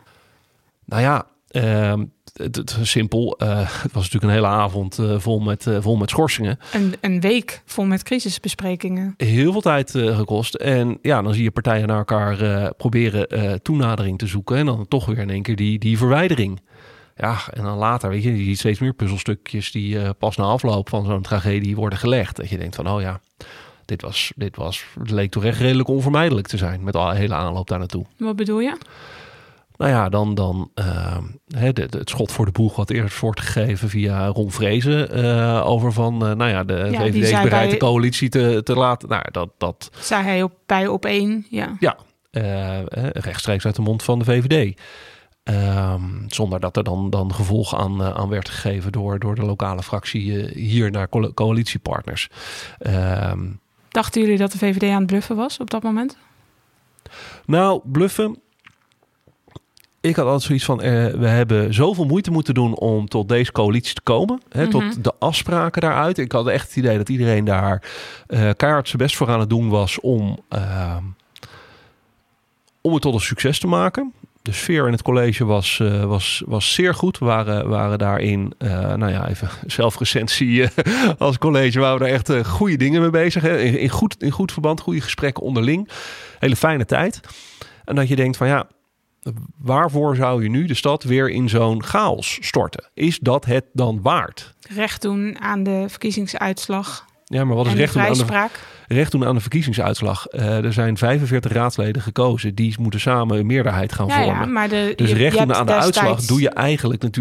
Nou ja, uh, het, het simpel. Uh, het was natuurlijk een hele avond uh, vol, met, uh, vol met schorsingen. Een, een week vol met crisisbesprekingen. Heel veel tijd uh, gekost. En ja, dan zie je partijen naar elkaar uh, proberen uh, toenadering te zoeken. En dan toch weer in één keer die, die verwijdering. Ja, en dan later, weet je, je ziet steeds meer puzzelstukjes die uh, pas na afloop van zo'n tragedie worden gelegd. Dat je denkt van, oh ja, dit was, dit was, het leek toch echt redelijk onvermijdelijk te zijn met de hele aanloop daar naartoe. Wat bedoel je? Nou ja, dan, dan uh, de, de, het schot voor de boeg wat eerst wordt gegeven via Ron Vrezen uh, over van, uh, nou ja, de Ja, V V D is bereid bij de coalitie te, te laten. Nou, dat, dat zei hij op, bij op één, ja. Ja, uh, rechtstreeks uit de mond van de V V D. Um, zonder dat er dan, dan gevolg aan, uh, aan werd gegeven door, door de lokale fractie uh, hier naar co- coalitiepartners. Um, Dachten jullie dat de V V D aan het bluffen was op dat moment? Nou, bluffen. Ik had altijd zoiets van, uh, we hebben zoveel moeite moeten doen om tot deze coalitie te komen. Hè, mm-hmm. Tot de afspraken daaruit. Ik had echt het idee dat iedereen daar uh, keihard zijn best voor aan het doen was om, uh, om het tot een succes te maken. De sfeer in het college was, uh, was, was zeer goed. We waren, waren daarin, uh, nou ja, even zelfrecensie uh, als college, waren we daar echt uh, goede dingen mee bezig. Hè? In, in, goed, in goed verband, goede gesprekken onderling. Hele fijne tijd. En dat je denkt van ja, waarvoor zou je nu de stad weer in zo'n chaos storten? Is dat het dan waard? Recht doen aan de verkiezingsuitslag. Ja, maar wat is recht doen, aan de, recht doen aan de verkiezingsuitslag? Uh, er zijn vijfenveertig raadsleden gekozen. Die moeten samen een meerderheid gaan ja, vormen. Ja, maar de, dus je, recht je doen aan de destijds... uitslag doe je eigenlijk natuurlijk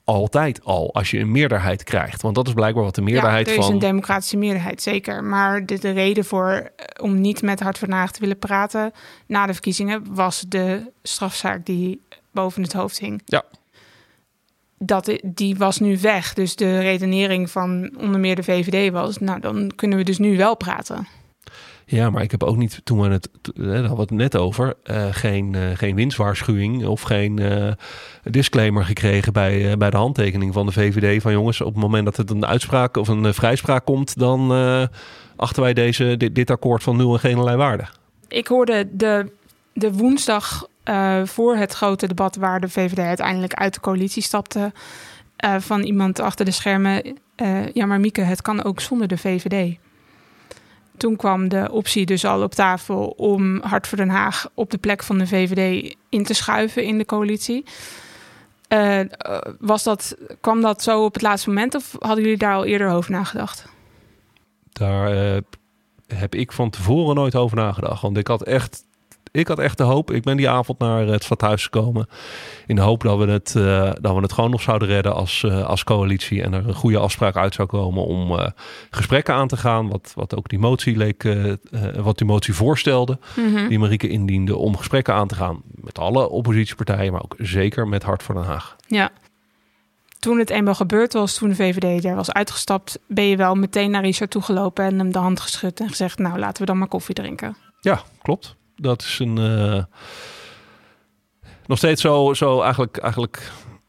altijd al als je een meerderheid krijgt. Want dat is blijkbaar wat de meerderheid van... Ja, er is van... een democratische meerderheid, zeker. Maar de, de reden voor om niet met Hart voor Den Haag te willen praten na de verkiezingen was de strafzaak die boven het hoofd hing. Ja. Dat, die was nu weg. Dus de redenering van onder meer de V V D was... nou, dan kunnen we dus nu wel praten. Ja, maar ik heb ook niet, toen we het, daar hadden we het net over, uh, geen, uh, geen winstwaarschuwing of geen uh, disclaimer gekregen bij, uh, bij de handtekening van de V V D. Van jongens, op het moment dat het een uitspraak of een uh, vrijspraak komt, dan uh, achten wij deze, dit, dit akkoord van nul en geen allerlei waarde. Ik hoorde de, de woensdag uh, voor het grote debat waar de V V D uiteindelijk uit de coalitie stapte, uh, van iemand achter de schermen. Uh, ja, maar Mieke, het kan ook zonder de V V D. Toen kwam de optie dus al op tafel om Hart voor Den Haag op de plek van de V V D in te schuiven in de coalitie. Uh, was dat, kwam dat zo op het laatste moment of hadden jullie daar al eerder over nagedacht? Daar uh, heb ik van tevoren nooit over nagedacht. Want ik had echt, ik had echt de hoop. Ik ben die avond naar het stadhuis gekomen in de hoop dat we het, uh, dat we het gewoon nog zouden redden als, uh, als coalitie. En er een goede afspraak uit zou komen om uh, gesprekken aan te gaan. Wat, wat ook die motie leek, uh, uh, wat die motie voorstelde. Mm-hmm. Die Marieke indiende om gesprekken aan te gaan met alle oppositiepartijen. Maar ook zeker met Hart voor Den Haag. Ja. Toen het eenmaal gebeurd was, toen de V V D er was uitgestapt, ben je wel meteen naar Richard toegelopen en hem de hand geschud en gezegd, nou laten we dan maar koffie drinken. Ja, klopt. Dat is een uh, nog steeds zo, zo eigenlijk, eigenlijk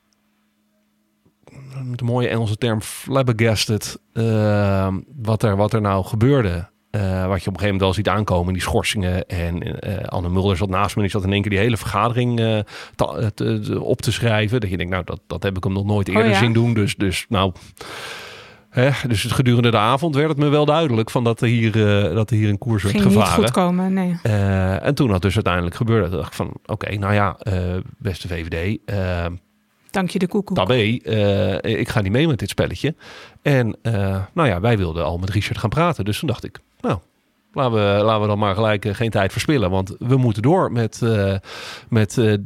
met de mooie Engelse term flabbergasted uh, wat er, wat er nou gebeurde. Uh, wat je op een gegeven moment wel ziet aankomen, die schorsingen. En uh, Anne Mulder zat naast me en die zat in één keer die hele vergadering uh, te, te, te, op te schrijven. Dat je denkt, nou, dat, dat heb ik hem nog nooit eerder oh, ja? zien doen. Dus, dus nou... Hè, dus het gedurende de avond werd het me wel duidelijk van dat er hier, uh, dat er hier een koers werd Ging gevaren. Ging niet goed komen, nee. Uh, en toen dat dus uiteindelijk gebeurde, dacht ik van, oké, okay, nou ja, uh, beste V V D. Uh, Dank je de koekoek. Tabé, uh, ik ga niet mee met dit spelletje. En uh, nou ja, wij wilden al met Richard gaan praten. Dus toen dacht ik, nou, laten we, laten we dan maar gelijk uh, geen tijd verspillen. Want we moeten door met, uh, met uh, uh,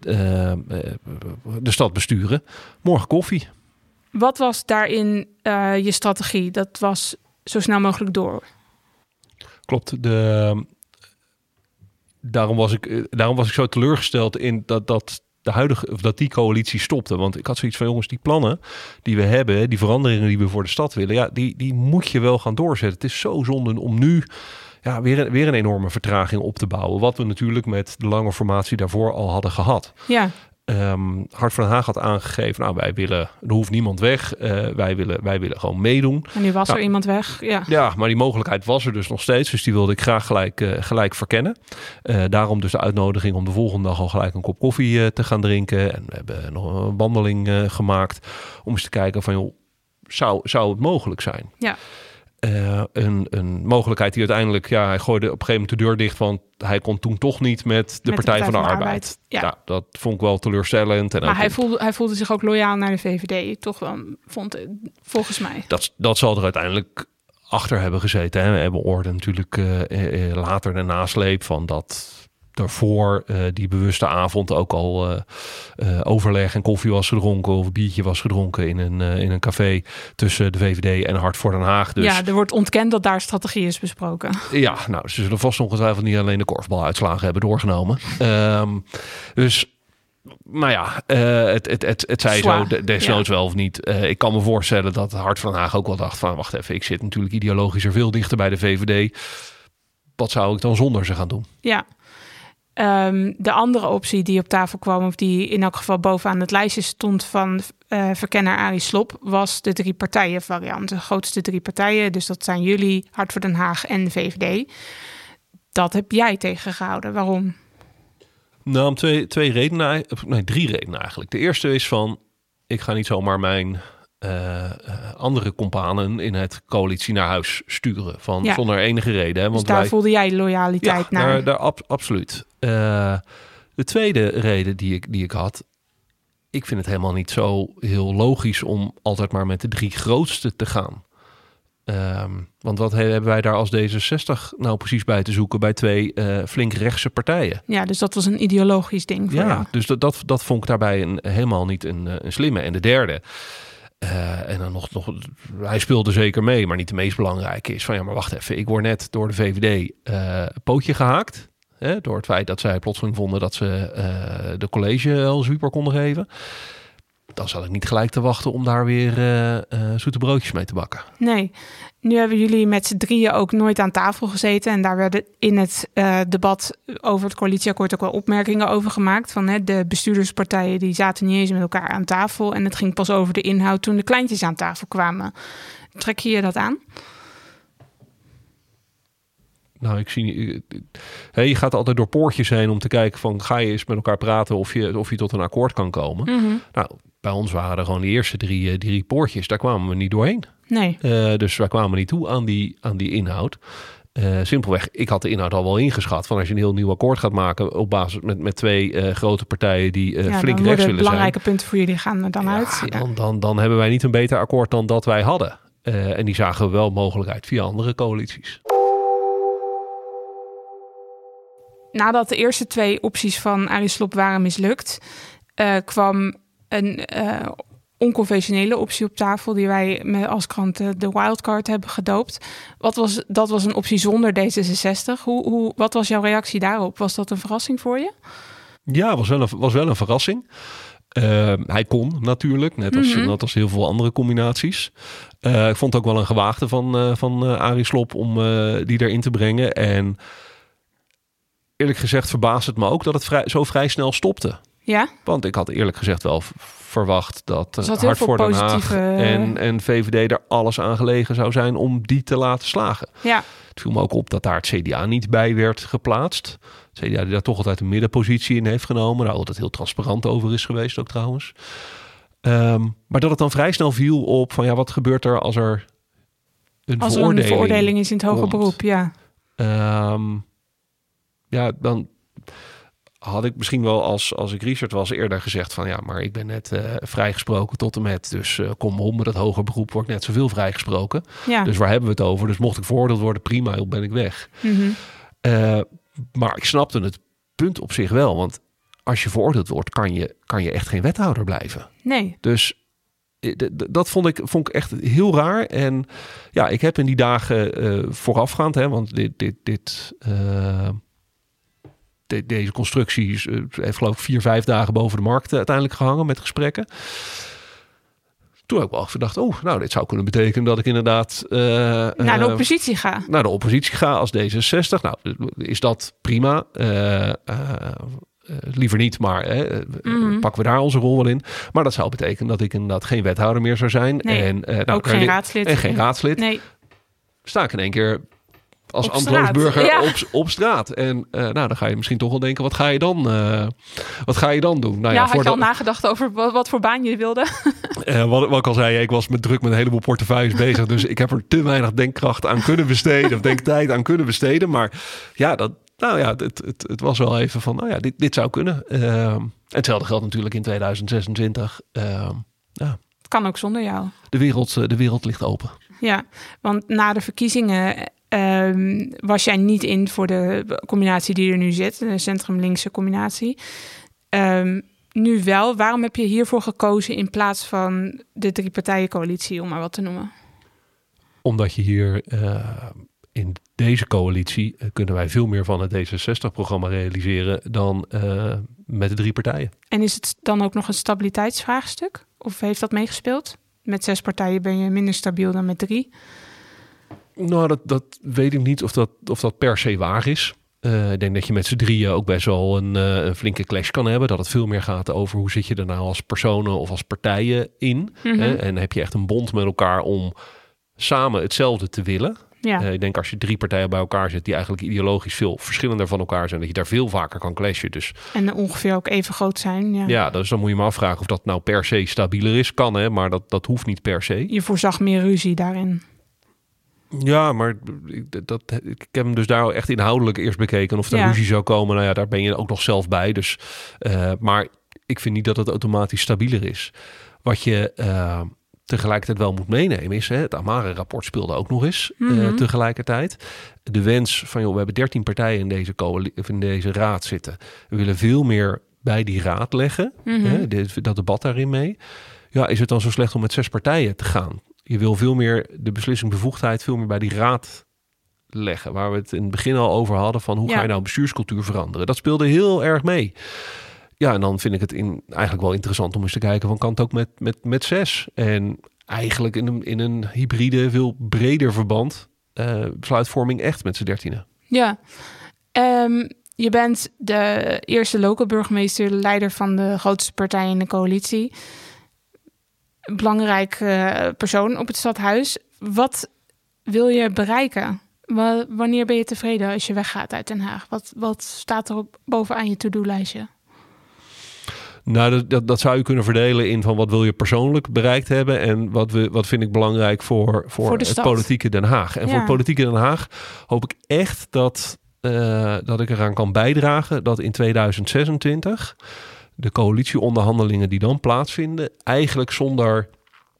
de stad besturen. Morgen koffie. Wat was daarin uh, je strategie? Dat was zo snel mogelijk door. Klopt. De, daarom, was ik, daarom was ik zo teleurgesteld in dat, dat de huidige, of dat die coalitie stopte. Want ik had zoiets van, jongens, die plannen die we hebben, die veranderingen die we voor de stad willen, ja, die, die moet je wel gaan doorzetten. Het is zo zonde om nu ja, weer, een, weer een enorme vertraging op te bouwen. Wat we natuurlijk met de lange formatie daarvoor al hadden gehad. Ja. Um, Hart voor Den Haag had aangegeven, nou, wij willen, er hoeft niemand weg. Uh, wij, willen, wij willen gewoon meedoen. En nu was nou, er iemand weg. Ja. ja, maar die mogelijkheid was er dus nog steeds. Dus die wilde ik graag gelijk, uh, gelijk verkennen. Uh, daarom dus de uitnodiging om de volgende dag al gelijk een kop koffie uh, te gaan drinken. En we hebben nog een wandeling uh, gemaakt om eens te kijken van, joh, zou, zou het mogelijk zijn? Ja. Uh, een, een mogelijkheid die uiteindelijk, ja, hij gooide op een gegeven moment de deur dicht, want hij kon toen toch niet met de, met Partij, de Partij van de, van de Arbeid. Arbeid. Ja. ja, dat vond ik wel teleurstellend. En maar ook hij, voelde, hij voelde zich ook loyaal naar de V V D, toch wel, vond, volgens mij. Dat, dat zal er uiteindelijk achter hebben gezeten. Hè. We hebben orde natuurlijk uh, uh, later de nasleep van dat daarvoor uh, die bewuste avond ook al uh, uh, overleg en koffie was gedronken of een biertje was gedronken in een, uh, in een café tussen de V V D en Hart voor Den Haag. Dus, ja, er wordt ontkend dat daar strategie is besproken. Ja, nou, ze zullen vast ongetwijfeld niet alleen de korfbaluitslagen hebben doorgenomen. Um, dus, nou ja, uh, het, het, het, het zij zo, desnoods ja. wel of niet. Uh, ik kan me voorstellen dat Hart van Den Haag ook wel dacht van, wacht even, ik zit natuurlijk ideologisch er veel dichter bij de V V D. Wat zou ik dan zonder ze gaan doen? Ja. Um, de andere optie die op tafel kwam, of die in elk geval bovenaan het lijstje stond van uh, verkenner Arie Slob, was de drie partijen variant. De grootste drie partijen, dus dat zijn jullie, Hart voor Den Haag en de V V D. Dat heb jij tegengehouden. Waarom? Nou, om twee, twee redenen, nee, drie redenen eigenlijk. De eerste is van, ik ga niet zomaar mijn Uh, uh, andere companen in het coalitie naar huis sturen. Van, ja. Zonder enige reden. Hè, want dus daar wij, voelde jij loyaliteit ja, naar? Daar, daar ab, absoluut. Uh, de tweede reden die ik, die ik had, ik vind het helemaal niet zo heel logisch om altijd maar met de drie grootste te gaan. Um, want wat hebben wij daar als D zesenzestig nou precies bij te zoeken bij twee uh, flink rechtse partijen? Ja, dus dat was een ideologisch ding voor ja, jou. Dus dat, dat, dat vond ik daarbij een, helemaal niet een, een slimme. En de derde, uh, en dan nog, nog, hij speelde zeker mee, maar niet de meest belangrijke is van ja, maar wacht even, ik word net door de V V D uh, pootje gehaakt. Hè, door het feit dat zij plotseling vonden dat ze uh, de college al super konden geven. Dan zal ik niet gelijk te wachten om daar weer uh, uh, zoete broodjes mee te bakken. Nee, nu hebben jullie met z'n drieën ook nooit aan tafel gezeten. En daar werden in het uh, debat over het coalitieakkoord ook wel opmerkingen over gemaakt. Van hè, de bestuurderspartijen die zaten niet eens met elkaar aan tafel. En het ging pas over de inhoud toen de kleintjes aan tafel kwamen. Trek je je dat aan? Nou, ik zie. Hey, je gaat altijd door poortjes heen om te kijken van ga je eens met elkaar praten of je, of je tot een akkoord kan komen. Mm-hmm. Nou, bij ons waren er gewoon de eerste drie, drie poortjes. Daar kwamen we niet doorheen. Nee. Uh, dus wij kwamen niet toe aan die, aan die inhoud. Uh, simpelweg, ik had de inhoud al wel ingeschat. Van als je een heel nieuw akkoord gaat maken op basis met, met twee uh, grote partijen die uh, ja, flink rechts willen zijn. Belangrijke punten voor jullie gaan er dan ja, uit. Ja. Dan, dan, dan hebben wij niet een beter akkoord dan dat wij hadden. Uh, en die zagen we wel mogelijk uit via andere coalities. Nadat de eerste twee opties van Arie Slob waren mislukt, uh, kwam een uh, onconventionele optie op tafel die wij met als krant de wildcard hebben gedoopt. Wat was, dat was een optie zonder D zesenzestig. Hoe, hoe, wat was jouw reactie daarop? Was dat een verrassing voor je? Ja, was wel een, was wel een verrassing. Uh, hij kon natuurlijk, net als, mm-hmm. net als heel veel andere combinaties. Uh, ik vond het ook wel een gewaagde van, uh, van uh, Arie Slob om uh, die erin te brengen. En eerlijk gezegd verbaast het me ook dat het vrij, zo vrij snel stopte. Ja? Want ik had eerlijk gezegd wel v- verwacht dat uh, Hart voor Den Haag positieve... en, en V V D er alles aan gelegen zou zijn om die te laten slagen. Ja. Het viel me ook op dat daar het C D A niet bij werd geplaatst. Het C D A die daar toch altijd een middenpositie in heeft genomen. Daar altijd heel transparant over is geweest ook trouwens. Um, maar dat het dan vrij snel viel op van ja, wat gebeurt er als er een, als er veroordeling, een veroordeling is in het hoger komt. beroep, ja. Um, ja, dan had ik misschien wel als, als ik Richard was eerder gezegd van ja, maar ik ben net uh, vrijgesproken tot en met. Dus uh, kom om met dat hoger beroep wordt net zoveel vrijgesproken. Ja. Dus waar hebben we het over? Dus mocht ik veroordeeld worden, prima, dan ben ik weg. Mm-hmm. Uh, maar ik snapte het punt op zich wel. Want als je veroordeeld wordt, kan je, kan je echt geen wethouder blijven. Nee. Dus d- d- dat vond ik, vond ik echt heel raar. En ja, ik heb in die dagen uh, voorafgaand, hè, want dit... dit, dit uh, De, deze constructie uh, heeft geloof ik vier, vijf dagen boven de markt uh, uiteindelijk gehangen met gesprekken. Toen heb ik wel gedacht, oh, nou, dit zou kunnen betekenen dat ik inderdaad uh, naar de oppositie uh, ga. Naar de oppositie ga als D zesenzestig. Nou, is dat prima. Uh, uh, uh, liever niet, maar uh, mm-hmm. pakken we daar onze rol wel in. Maar dat zou betekenen dat ik inderdaad geen wethouder meer zou zijn. Nee, en, uh, nou, ook geen raadslid. En geen raadslid. Nee. Sta ik in één keer als op ambteloos straat. burger Ja. op, op straat. En uh, nou, dan ga je misschien toch wel denken, wat ga je dan, uh, wat ga je dan doen? Nou, ja, ja, had voor je al dat, nagedacht over wat, wat voor baan je wilde? uh, wat, wat ik al zei, ik was met druk met een heleboel portefeuilles bezig. Dus ik heb er te weinig denkkracht aan kunnen besteden. Of denktijd aan kunnen besteden. Maar ja, dat, nou ja, het, het, het was wel even van, nou ja, dit, dit zou kunnen. Uh, hetzelfde geldt natuurlijk in tweeduizend zesentwintig. Uh, ja. Het kan ook zonder jou. De wereld, de wereld ligt open. Ja, want na de verkiezingen um, was jij niet in voor de combinatie die er nu zit. De centrum-linkse combinatie. Um, nu wel. Waarom heb je hiervoor gekozen in plaats van de drie partijencoalitie, om maar wat te noemen? Omdat je hier uh, in deze coalitie uh, kunnen wij veel meer van het D zesenzestig-programma realiseren dan uh, met de drie partijen. En is het dan ook nog een stabiliteitsvraagstuk? Of heeft dat meegespeeld? Met zes partijen ben je minder stabiel dan met drie. Nou, dat, dat weet ik niet of dat, of dat per se waar is. Uh, ik denk dat je met z'n drieën ook best wel een, uh, een flinke clash kan hebben. Dat het veel meer gaat over hoe zit je er nou als personen of als partijen in. Mm-hmm. Hè? En heb je echt een bond met elkaar om samen hetzelfde te willen. Ja. Uh, ik denk als je drie partijen bij elkaar zet die eigenlijk ideologisch veel verschillender van elkaar zijn, dat je daar veel vaker kan clashen. Dus, en ongeveer ook even groot zijn. Ja, ja, dus dan moet je me afvragen of dat nou per se stabieler is. Kan, hè, maar dat, dat hoeft niet per se. Je voorzag meer ruzie daarin. Ja, maar ik, dat, ik heb hem dus daar echt inhoudelijk eerst bekeken. Of er ja. ruzie zou komen, nou ja, daar ben je ook nog zelf bij. Dus, uh, maar ik vind niet dat het automatisch stabieler is. Wat je uh, tegelijkertijd wel moet meenemen is... Hè, het Amara-rapport speelde ook nog eens mm-hmm. uh, tegelijkertijd. De wens van, joh, we hebben dertien partijen in deze, coali- in deze raad zitten. We willen veel meer bij die raad leggen. Mm-hmm. Hè, dit, dat debat daarin mee. Ja, is het dan zo slecht om met zes partijen te gaan? Je wil veel meer de beslissingsbevoegdheid veel meer bij die raad leggen. Waar we het in het begin al over hadden van hoe ja. ga je nou bestuurscultuur veranderen? Dat speelde heel erg mee. Ja, en dan vind ik het in, eigenlijk wel interessant om eens te kijken van kan het ook met, met, met zes? En eigenlijk in een, in een hybride, veel breder verband uh, besluitvorming echt met z'n dertienen. Ja, um, je bent de eerste local burgemeester, leider van de grootste partij in de coalitie. Een belangrijk uh, persoon op het stadhuis. Wat wil je bereiken? W- wanneer ben je tevreden als je weggaat uit Den Haag? Wat, wat staat er op, bovenaan je to-do-lijstje? Nou, dat, dat, dat zou je kunnen verdelen in van wat wil je persoonlijk bereikt hebben en wat, we, wat vind ik belangrijk voor, voor, voor het stad. Politieke Den Haag. En ja. voor het politieke Den Haag hoop ik echt dat, uh, dat ik eraan kan bijdragen dat in tweeduizend zesentwintig de coalitieonderhandelingen die dan plaatsvinden eigenlijk zonder,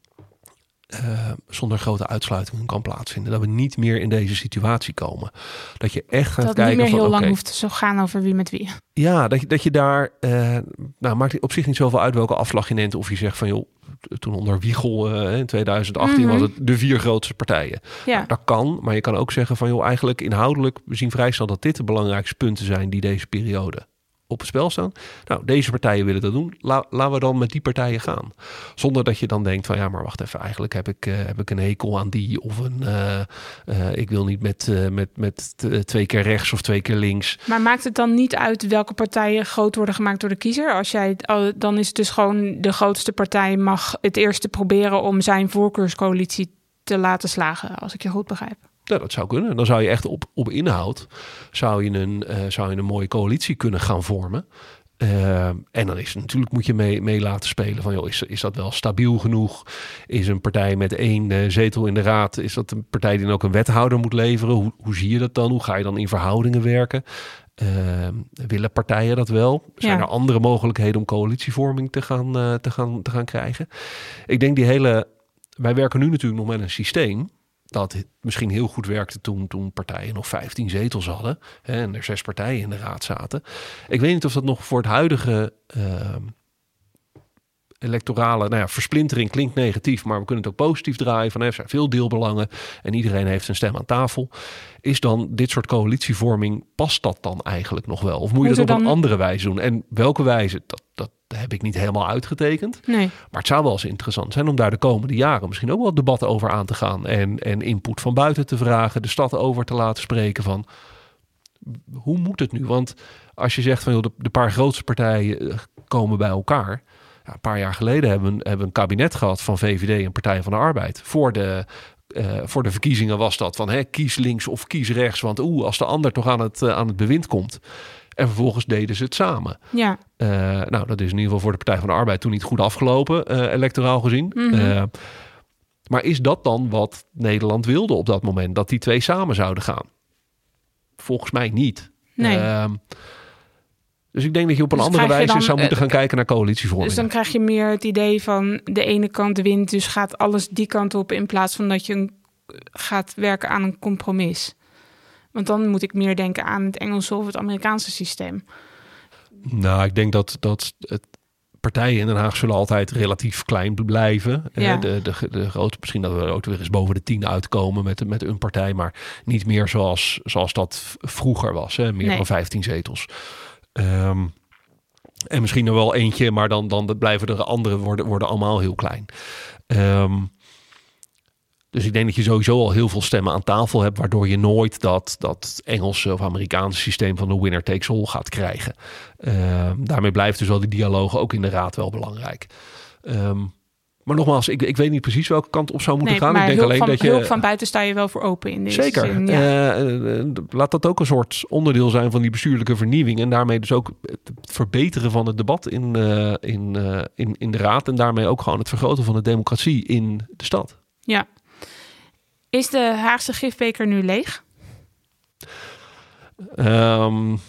uh, zonder grote uitsluitingen kan plaatsvinden. Dat we niet meer in deze situatie komen. Dat je echt gaat dat kijken niet meer van, heel okay, lang hoeft te gaan over wie met wie. Ja, dat je, dat je daar... Uh, nou, maakt op zich niet zoveel uit welke afslag je neemt. Of je zegt van, joh, toen onder Wiegel uh, in tweeduizend achttien mm-hmm. was het de vier grootste partijen. Ja. Nou, dat kan, maar je kan ook zeggen van, joh, eigenlijk inhoudelijk, we zien vrij snel dat dit de belangrijkste punten zijn die deze periode op het spel staan. Nou, deze partijen willen dat doen. La, laten we dan met die partijen gaan. Zonder dat je dan denkt van ja, maar wacht even. Eigenlijk heb ik, uh, heb ik een hekel aan die. Of een, uh, uh, ik wil niet met, uh, met, met t- twee keer rechts of twee keer links. Maar maakt het dan niet uit welke partijen groot worden gemaakt door de kiezer? Als jij, dan is het dus gewoon de grootste partij mag het eerste proberen om zijn voorkeurscoalitie te laten slagen. Als ik je goed begrijp. Ja, dat zou kunnen. Dan zou je echt op, op inhoud zou je, een, uh, zou je een mooie coalitie kunnen gaan vormen. Uh, en dan is het natuurlijk moet je mee, mee laten spelen van joh, is, is dat wel stabiel genoeg? Is een partij met één uh, zetel in de raad, is dat een partij die dan ook een wethouder moet leveren? Hoe, hoe zie je dat dan? Hoe ga je dan in verhoudingen werken? Uh, willen partijen dat wel? Zijn ja. er andere mogelijkheden om coalitievorming te gaan, uh, te gaan, te gaan krijgen? Ik denk die hele... Wij werken nu natuurlijk nog met een systeem dat misschien heel goed werkte toen, toen partijen nog vijftien zetels hadden. Hè, en er zes partijen in de raad zaten. Ik weet niet of dat nog voor het huidige uh, electorale... Nou ja, versplintering klinkt negatief, maar we kunnen het ook positief draaien. Van, er zijn veel deelbelangen en iedereen heeft een stem aan tafel. Is dan dit soort coalitievorming, past dat dan eigenlijk nog wel? Of moet je moet dat op dan... een andere wijze doen? En welke wijze, dat, dat heb ik niet helemaal uitgetekend. Nee. Maar het zou wel eens interessant zijn om daar de komende jaren misschien ook wel debatten over aan te gaan. En, en input van buiten te vragen, de stad over te laten spreken van hoe moet het nu? Want als je zegt van joh, de, de paar grootste partijen komen bij elkaar. Ja, een paar jaar geleden hebben we, hebben we een kabinet gehad van V V D en Partij van de Arbeid. Voor de, uh, voor de verkiezingen was dat van hè, kies links of kies rechts. Want oeh, als de ander toch aan het, uh, aan het bewind komt. En vervolgens deden ze het samen. Ja. Uh, nou, dat is in ieder geval voor de Partij van de Arbeid toen niet goed afgelopen, uh, electoraal gezien. Mm-hmm. Uh, maar is dat dan wat Nederland wilde op dat moment? Dat die twee samen zouden gaan? Volgens mij niet. Nee. Uh, dus ik denk dat je op een dus andere wijze dan, zou moeten gaan uh, kijken naar coalitievorming. Dus dan krijg je meer het idee van de ene kant wint, dus gaat alles die kant op in plaats van dat je een, gaat werken aan een compromis. Want dan moet ik meer denken aan het Engelse of het Amerikaanse systeem. Nou, ik denk dat, dat het partijen in Den Haag zullen altijd relatief klein blijven. Ja. De, de, de grote, misschien dat we ook weer eens boven de tien uitkomen met, met een partij. Maar niet meer zoals, zoals dat vroeger was. Hè? Meer nee. dan vijftien zetels. Um, en misschien er wel eentje, maar dan, dan blijven er andere worden, worden allemaal heel klein. Um, Dus ik denk dat je sowieso al heel veel stemmen aan tafel hebt, waardoor je nooit dat, dat Engelse of Amerikaanse systeem van de winner takes all gaat krijgen. Uh, daarmee blijft dus wel die dialoog ook in de raad wel belangrijk. Um, maar nogmaals, ik, ik weet niet precies welke kant op zou moeten nee, gaan. Maar ik denk hulp alleen van, dat je hulp van buiten sta je wel voor open in deze zeker. zin. Ja. Uh, uh, laat dat ook een soort onderdeel zijn van die bestuurlijke vernieuwing en daarmee dus ook het verbeteren van het debat in, uh, in, uh, in, in de raad en daarmee ook gewoon het vergroten van de democratie in de stad. Ja. Is de Haagse gifbeker nu leeg? Um,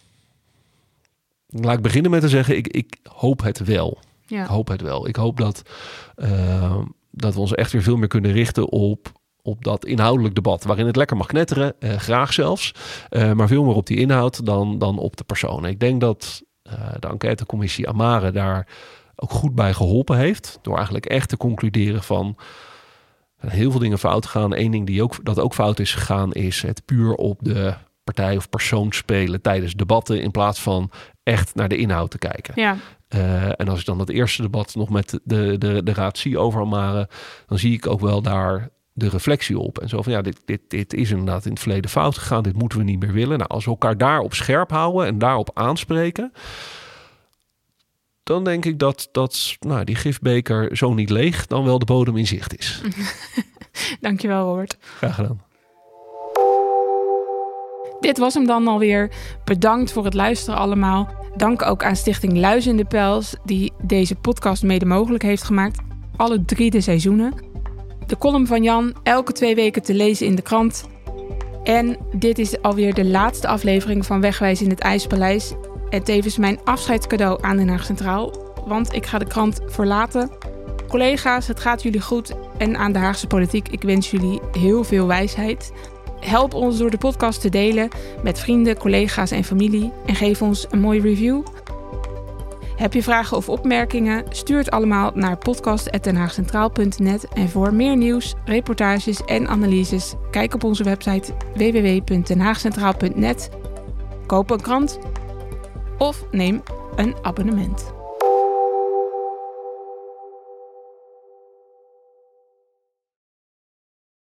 laat ik beginnen met te zeggen, ik, ik hoop het wel. Ja. Ik hoop het wel. Ik hoop dat, uh, dat we ons echt weer veel meer kunnen richten op, op dat inhoudelijk debat. Waarin het lekker mag knetteren, uh, graag zelfs. Uh, maar veel meer op die inhoud dan, dan op de personen. Ik denk dat uh, de enquêtecommissie Amare daar ook goed bij geholpen heeft. Door eigenlijk echt te concluderen van heel veel dingen fout gaan. Eén ding die ook, dat ook fout is gegaan is het puur op de partij of persoon spelen tijdens debatten in plaats van echt naar de inhoud te kijken. Ja. Uh, en als ik dan het eerste debat nog met de, de, de raad zie over Amare, dan zie ik ook wel daar de reflectie op. En zo van ja, dit, dit, dit is inderdaad in het verleden fout gegaan. Dit moeten we niet meer willen. Nou, als we elkaar daarop scherp houden en daarop aanspreken, dan denk ik dat, dat nou, die gifbeker zo niet leeg, dan wel de bodem in zicht is. Dankjewel, Robert. Graag gedaan. Dit was hem dan alweer. Bedankt voor het luisteren allemaal. Dank ook aan Stichting Luis in de Pels, die deze podcast mede mogelijk heeft gemaakt. Alle drie de seizoenen. De column van Jan, elke twee weken te lezen in de krant. En dit is alweer de laatste aflevering van Wegwijs in het IJspaleis. En tevens mijn afscheidscadeau aan Den Haag Centraal. Want ik ga de krant verlaten. Collega's, het gaat jullie goed. En aan de Haagse politiek, ik wens jullie heel veel wijsheid. Help ons door de podcast te delen met vrienden, collega's en familie. En geef ons een mooie review. Heb je vragen of opmerkingen? Stuur het allemaal naar podcast apenstaartje denhaagcentraal punt net. En voor meer nieuws, reportages en analyses, kijk op onze website w w w punt denhaagcentraal punt net. Koop een krant of neem een abonnement.